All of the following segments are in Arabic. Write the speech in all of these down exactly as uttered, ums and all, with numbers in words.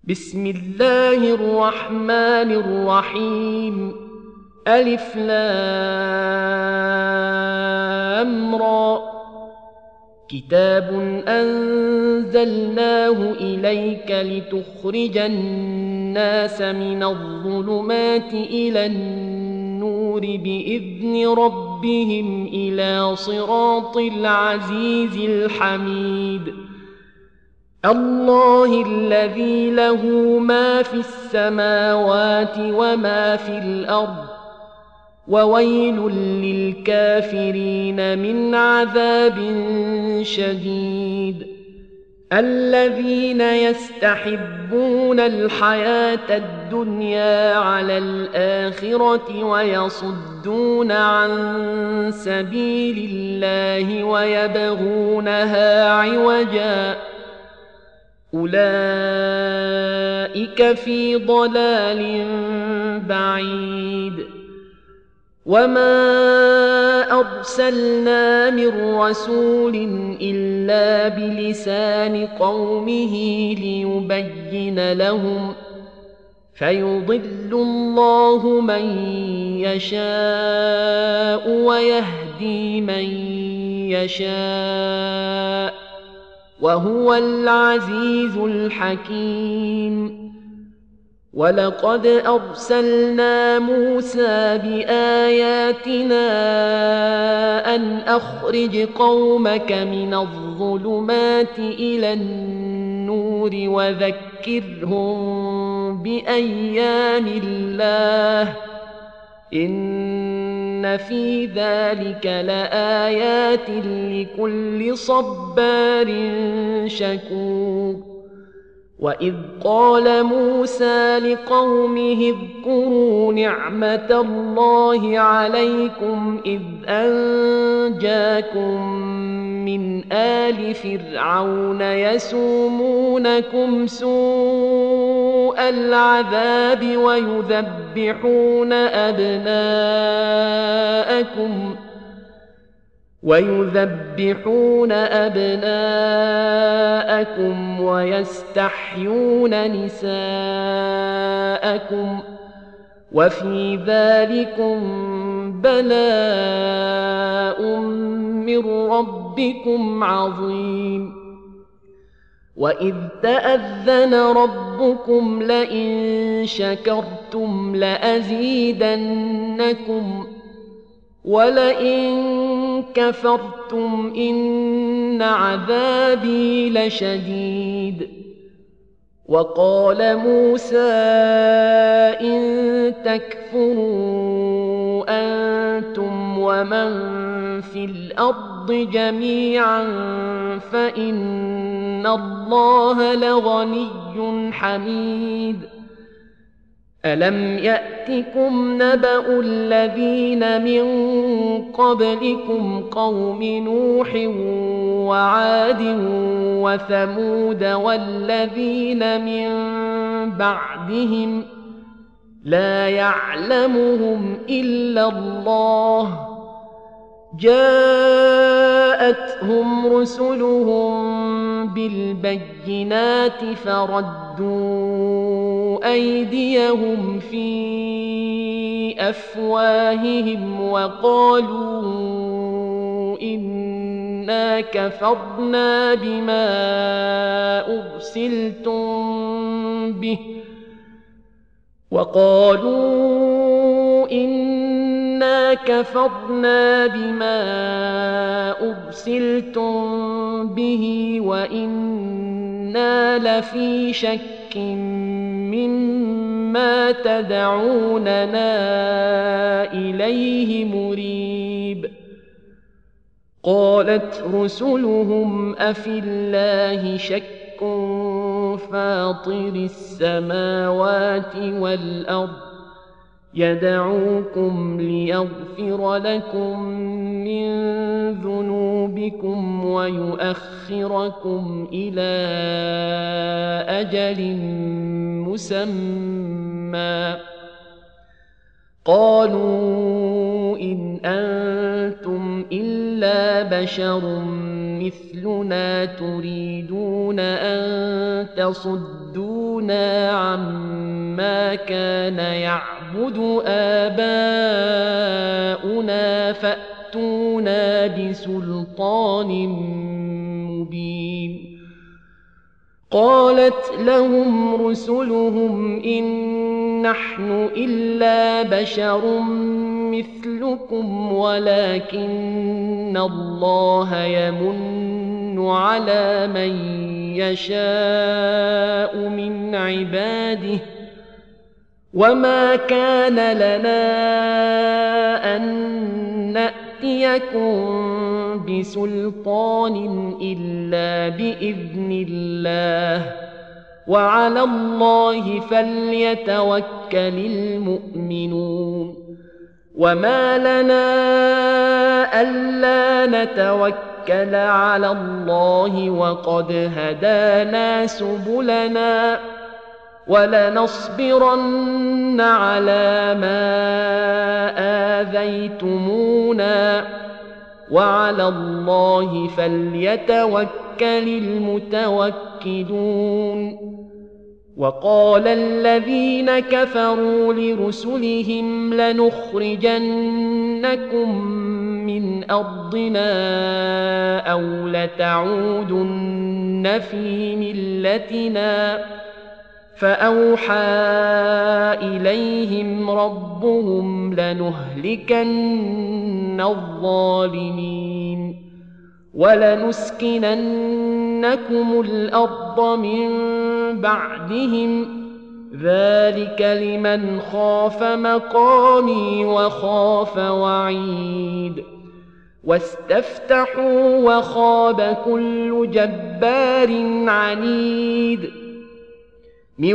بسم الله الرحمن الرحيم ألف لام را كتاب أنزلناه إليك لتخرج الناس من الظلمات إلى النور بإذن ربهم إلى صراط العزيز الحميد الله الذي له ما في السماوات وما في الأرض وويل للكافرين من عذاب شديد الذين يستحبون الحياة الدنيا على الآخرة ويصدون عن سبيل الله ويبغونها عوجا أولئك في ضلال بعيد وما أرسلنا من رسول إلا بلسان قومه ليبين لهم فيضل الله من يشاء ويهدي من يشاء وهو العزيز الحكيم ولقد أرسلنا موسى بآياتنا أن أخرج قومك من الظلمات إلى النور وذكرهم بأيام الله إن في ذلك لآيات لكل صبار شكور وإذ قال موسى لقومه اذكروا نعمة الله عليكم إذ أنجاكم من آل فرعون يسومونكم سوء العذاب ويذبحون أبناءكم ويذبحون أبناءكم ويستحيون نساءكم وفي ذلكم بلاء من ربكم عظيم وإذ تأذن ربكم لئن شكرتم لأزيدنكم ولئن كفرتم إن عذابي لشديد وقال موسى إن تكفروا أنتم ومن في الأرض جميعا فإن الله لغني حميد ألم يأتكم نبأ الذين من قبلكم قوم نوح وعاد وثمود والذين من بعدهم لا يعلمهم إلا الله جاءتهم رسلهم بالبينات فردوا أيديهم في أفواههم وقالوا إنا كفرنا بما أرسلتم به وقالوا إنا كفرنا بما أرسلتم به وإنا لفي شك مما تدعوننا إليه مريب قالت رسلهم أفي الله شك فاطر السماوات والأرض يدعوكم ليغفر لكم من ذنوبكم ويؤخركم إلى أجل مسمى قالوا إن أنتم إلا إلا بشر مثلنا تريدون أن تصدونا عما كان يعبد آباؤنا فأتونا بسلطان مبين. قالت لهم رسلهم إن نحن إلا بشر مثلكم ولكن الله يمن على من يشاء من عباده وما كان لنا أن نأتيكم بسلطان إلا بإذن الله وعلى الله فليتوكل المؤمنون. وما لنا ألا نتوكل على الله وقد هدانا سبلنا ولنصبرن على ما آذيتمونا وعلى الله فليتوكل المتوكلون. وقال الذين كفروا لرسلهم لنخرجنكم من أرضنا أو لتعودن في ملتنا فأوحى إليهم ربهم لنهلكن الظالمين ولنسكننكم الأرض من بعدهم ذلك لمن خاف مقامي وخاف وعيد. واستفتحوا وخاب كل جبار عنيد من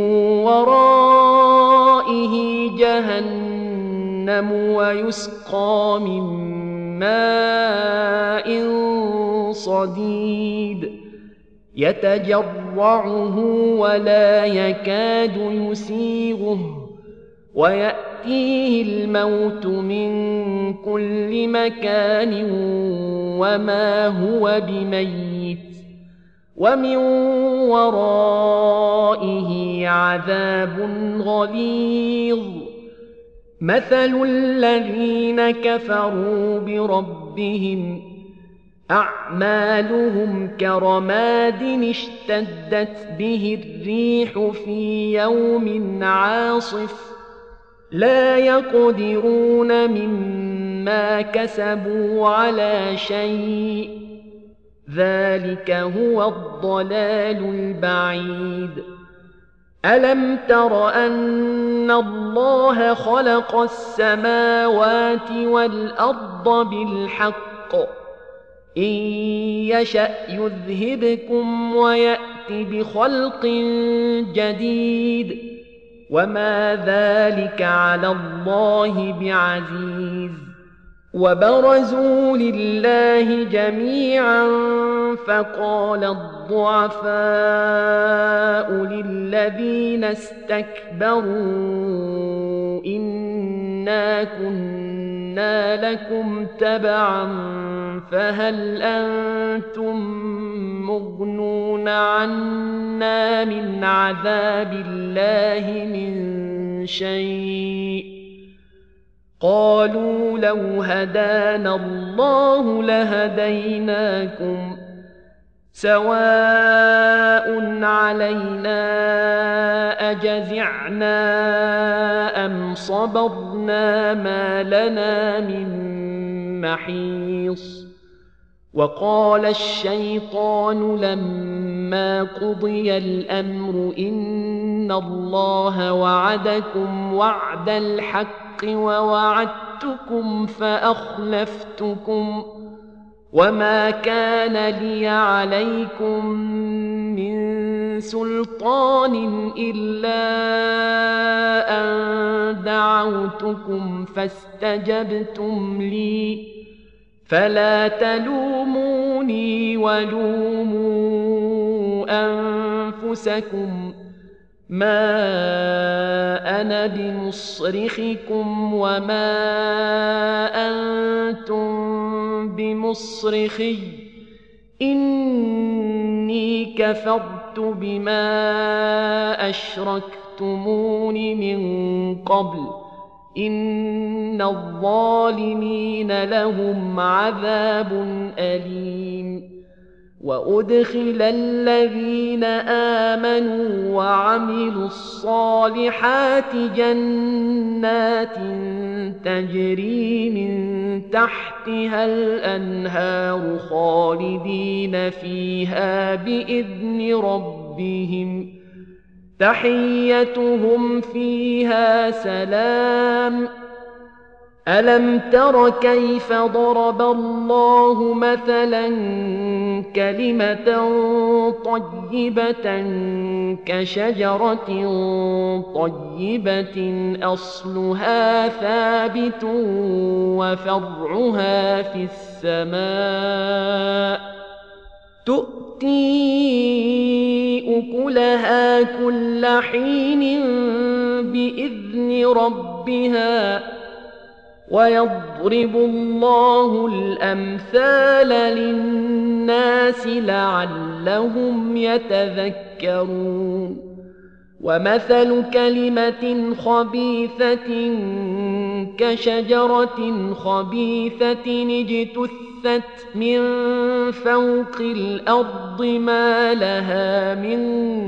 ورائه جهنم ويسقى من ماء صديد يتجرعه ولا يكاد يسيغه ويأتيه الموت من كل مكان وما هو بميت ومن ورائه عذاب غليظ. مثل الذين كفروا بربهم أعمالهم كرماد اشتدت به الريح في يوم عاصف لا يقدرون مما كسبوا على شيء ذلك هو الضلال البعيد. ألم تر أن الله خلق السماوات والأرض بالحق إن يشأ يذهبكم ويأت بخلق جديد وما ذلك على الله بعزيز. وبرزوا لله جميعا فقال الضعفاء للذين استكبروا إنا كنا لكم تبعا فهل أنتم مغنون عنا من عذاب الله من شيء قالوا لو هدانا الله لهديناكم سواء علينا أجزعنا أم صبرنا ما لنا من محيص. وقال الشيطان لما قضي الأمر إن الله وعدكم وعد الحق ووعدتكم فأخلفتكم وما كان لي عليكم من سلطان إلا أن دعوتكم فاستجبتم لي فلا تلوموني ولوموا أنفسكم ما أنا بمصرخكم وما أنتم بمصرخي إني كفرت بما أشركتمون من قبل إن الظالمين لهم عذاب أليم وأدخل الذين آمنوا وعملوا الصالحات جنات تجري من تحتها الأنهار خالدين فيها بإذن ربهم تحيتهم فيها سلام ألم تر كيف ضرب الله مثلا كلمة طيبة كشجرة طيبة أصلها ثابت وفرعها في السماء تؤتي أكلها كل حين بإذن ربها ويضرب الله الأمثال للناس لعلهم يتذكرون ومثل كلمة خبيثة كشجرة خبيثة اجتثت من فوق الأرض ما لها من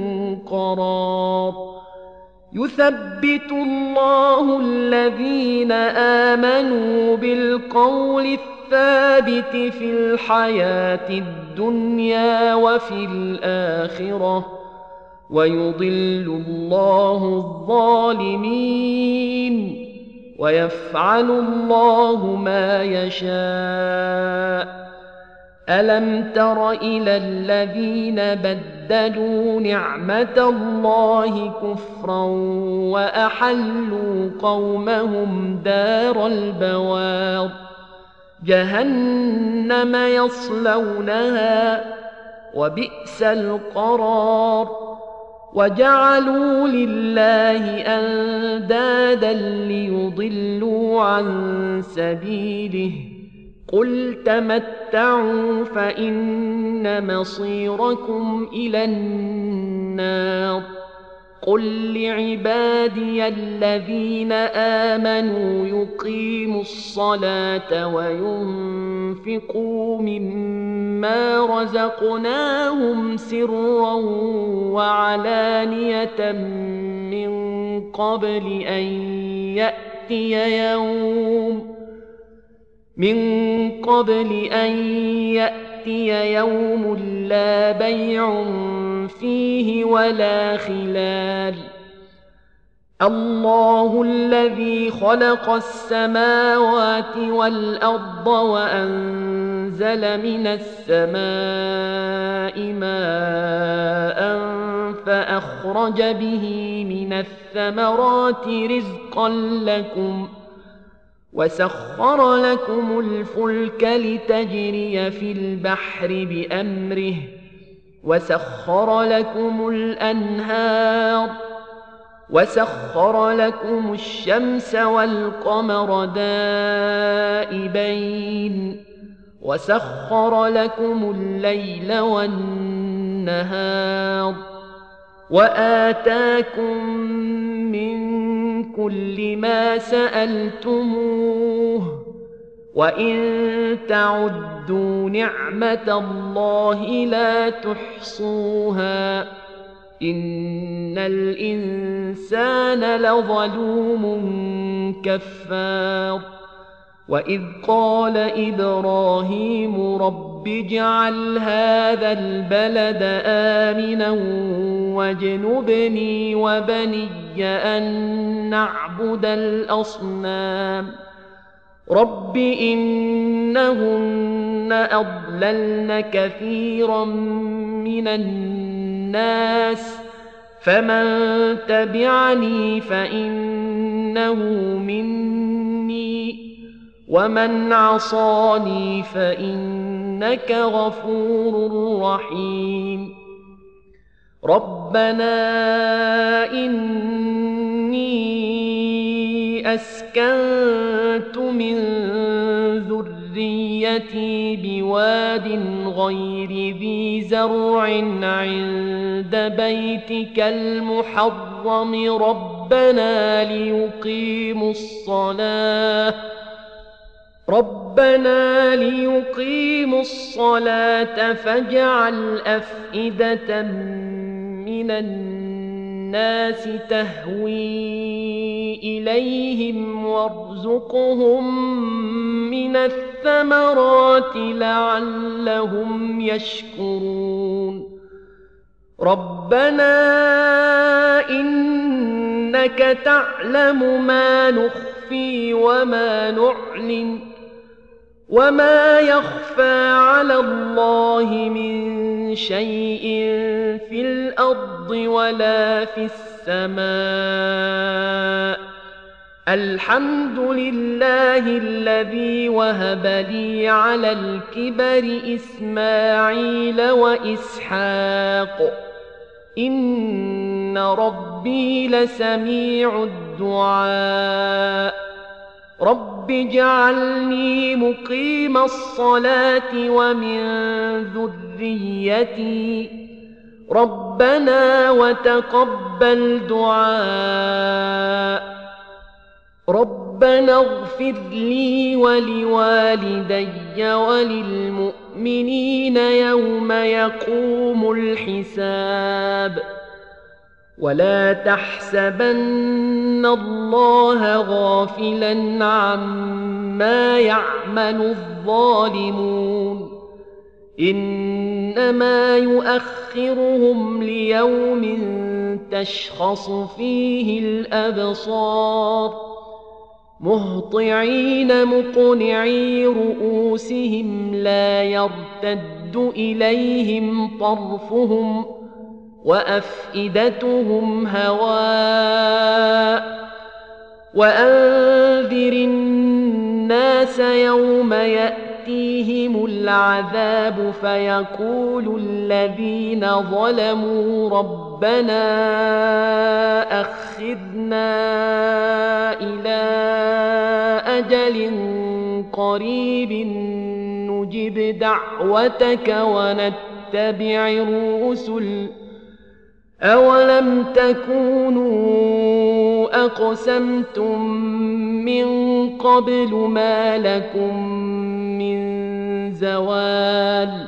قرار يثبت الله الذين آمنوا بالقول الثابت في الحياة الدنيا وفي الآخرة ويضل الله الظالمين ويفعل الله ما يشاء ألم تر إلى الذين بدلوا نعمة الله كفرا وأحلوا قومهم دار البوار جهنم يصلونها وبئس القرار وجعلوا لله أندادا ليضلوا عن سبيله قل تمتعوا فإن مصيركم إلى النار قل لعبادي الذين آمنوا يقيموا الصلاة وينفقوا مما رزقناهم سرا وعلانية من قبل أن يأتي يوم من قبل أن يأتي يوم لا بيع فيه ولا خلال الله الذي خلق السماوات والأرض وأنزل من السماء ماء فأخرج به من الثمرات رزقا لكم وسخر لكم الفلك لتجري في البحر بأمره وسخر لكم الأنهار وسخر لكم الشمس والقمر دائبين وسخر لكم الليل والنهار وآتاكم من كل ما سألتموه وإن تعدوا نعمة الله لا تحصوها إن الإنسان لظلوم كفار وإذ قال إبراهيم رب اجعل هذا البلد آمنا واجنبني وبني أن نعبد الأصنام رب إنهن أضللن كثيرا من الناس فمن تبعني فإنه مني ومن عصاني فإنك غفور رحيم ربنا إني أسكنت من ذريتي ذريتي بواد غير ذي زرع عند بيتك المحرم ربنا ليقيموا الصلاة ربنا ليقيموا الصلاة فاجعل أفئدة من الناس تهوي إليهم وارزقهم من الثمرات لعلهم يشكرون ربنا إنك تعلم ما نخفي وما نعلن وما يخفى على الله من شيء في الأرض ولا في السماء الحمد لله الذي وهب لي على الكبر إسماعيل وإسحاق إن ربي لسميع الدعاء رب اجعلني مقيم الصلاة ومن ذريتي ربنا وتقبل دعاء ربنا اغفر لي ولوالدي وللمؤمنين يوم يقوم الحساب ولا تحسبن الله غافلا عما يعمل الظالمون إنما يؤخرهم ليوم تشخص فيه الأبصار مهطعين مقنعي رؤوسهم لا يرتد إليهم طرفهم وأفئدتهم هواء وأنذر الناس يوم يأتيهم العذاب فيقول الذين ظلموا ربنا أخذنا إلى أجل قريب نجب دعوتك ونتبع الرسل أولم تكونوا أقسمتم من قبل ما لكم من زوال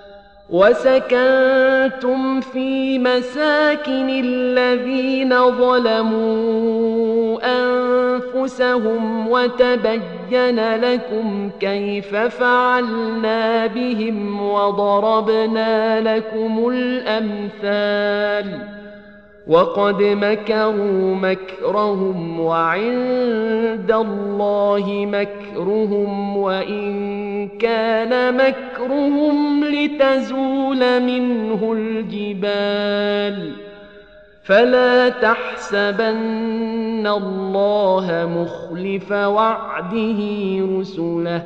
وسكنتم في مساكن الذين ظلموا أنفسهم وتبين لكم كيف فعلنا بهم وضربنا لكم الأمثال وقد مكروا مكرهم وعند الله مكرهم وإن كان مكرهم لتزول منه الجبال فلا تحسبن الله مخلف وعده رسله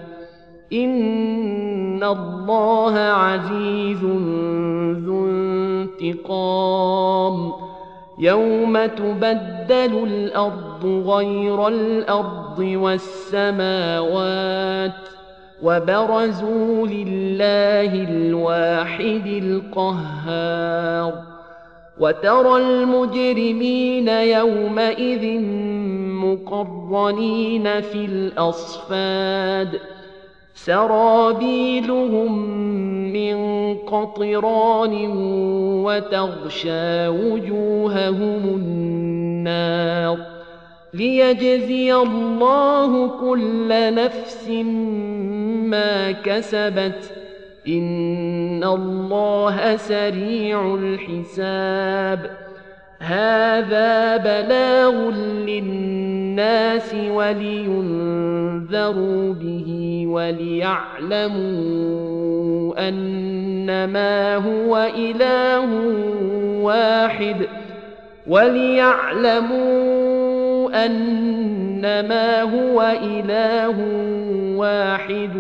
إن الله عزيز ذو انتقام يوم تبدل الأرض غير الأرض والسماوات وبرزوا لله الواحد القهار وترى المجرمين يومئذ مقرنين في الأصفاد سرابيلهم من قطران وتغشى وجوههم النار ليجزي الله كل نفس ما كسبت إن الله سريع الحساب هذا بلاغ للناس ولينذروا به وليعلموا أنما هو إله واحد وليعلموا أنما هو إله واحد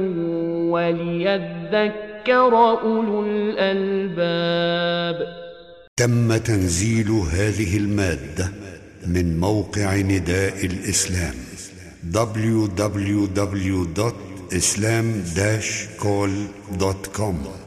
وليذكر أولو الألباب. تم تنزيل هذه المادة من موقع نداء الإسلام دبليو دبليو دبليو دوت اسلام داش كول دوت كوم.